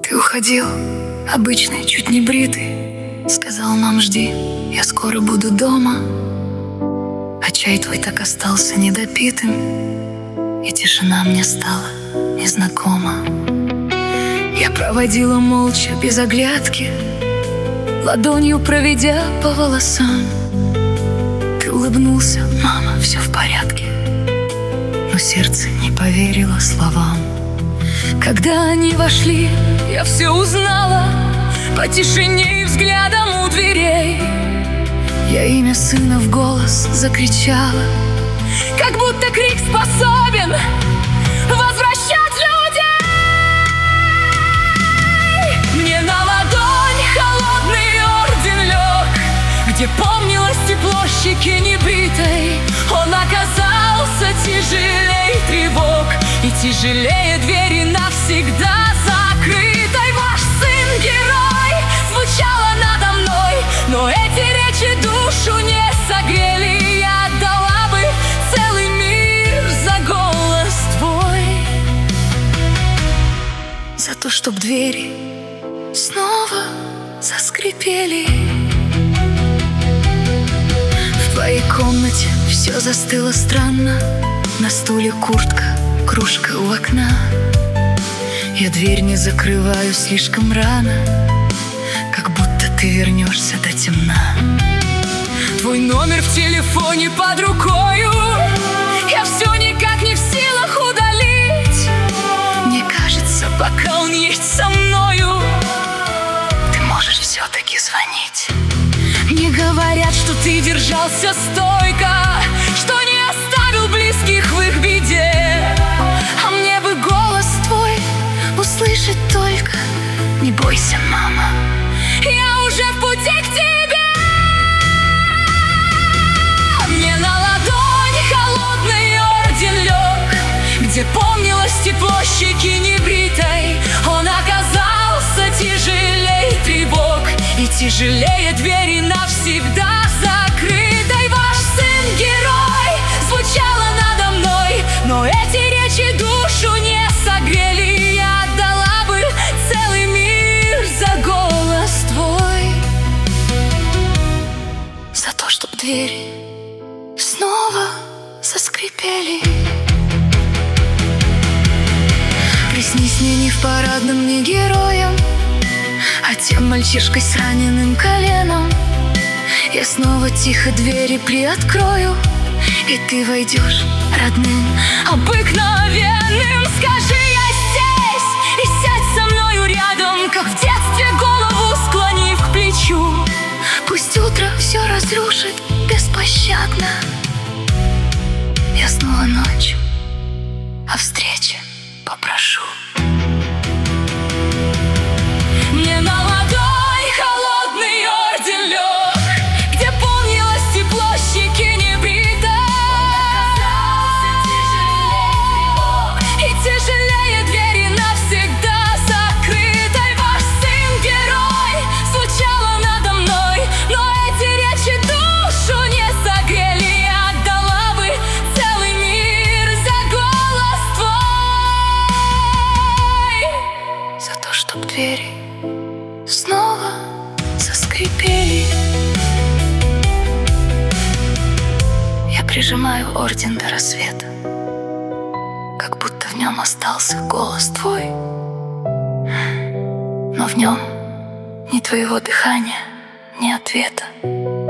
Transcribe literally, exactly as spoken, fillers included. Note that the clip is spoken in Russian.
Ты уходил, обычный, чуть не бритый, сказал нам: жди, я скоро буду дома. А чай твой так остался недопитым, и тишина мне стала незнакома. Я проводила молча, без оглядки, ладонью проведя по волосам. Ты улыбнулся: мама, все в порядке. Но сердце не поверило словам. Когда они вошли, я все узнала по тишине и взглядам у дверей. Я имя сына в голос закричала, как будто крик способен возвращать людей. Мне на ладонь холодный орден лег, где помнилось тепло щеки небритой. Он оказался тяжелей тревог и тяжелее двери навсегда закрытой. Ваш сын герой, звучало надо мной, но эти речи душу не согрели. Я отдала бы целый мир за голос твой, за то, чтоб двери снова заскрипели. В твоей комнате все застыло странно, на стуле куртка, кружка у окна. Я дверь не закрываю слишком рано, как будто ты вернешься до темна. Твой номер в телефоне под рукою, я все никак не в силах удалить. Мне кажется, пока он есть со мною, ты можешь все-таки звонить. Мне говорят, что ты держался стойко, что не оставил близких в их беде. А мне бы голос твой услышать только: не бойся, мама, я уже в пути к тебе. Мне на ладонь холодный орден лег, где помнилось тепло щеки небритой. Он оказался тяжелей тревог и тяжелее двери навсегда закрытой. Ваш сын герой, звучало надо мной, но эти речи душу не согрели. Я отдала бы целый мир за голос твой, за то, чтоб двери снова заскрипели. Приснись мне не в парадном, не героем, а тем мальчишкой с раненым коленом. Я снова тихо двери приоткрою, и ты войдешь родным, обыкновенным. Скажи: я здесь, и сядь со мною рядом, как в детстве, голову склонив к плечу. Пусть утро все разрушит беспощадно, я снова ночью о встрече попрошу. Мне на ладонь холодный орден лег, где помнилось тепло щеки небритой. И тяжелее двери навсегда закрытой. Ваш сын герой, звучало надо мной, но эти речи душу не согрели. Я отдала бы целый мир за голос твой, за то, чтоб двери снова заскрипели. Я прижимаю орден до рассвета, как будто в нем остался голос твой, но в нем ни твоего дыхания, ни ответа.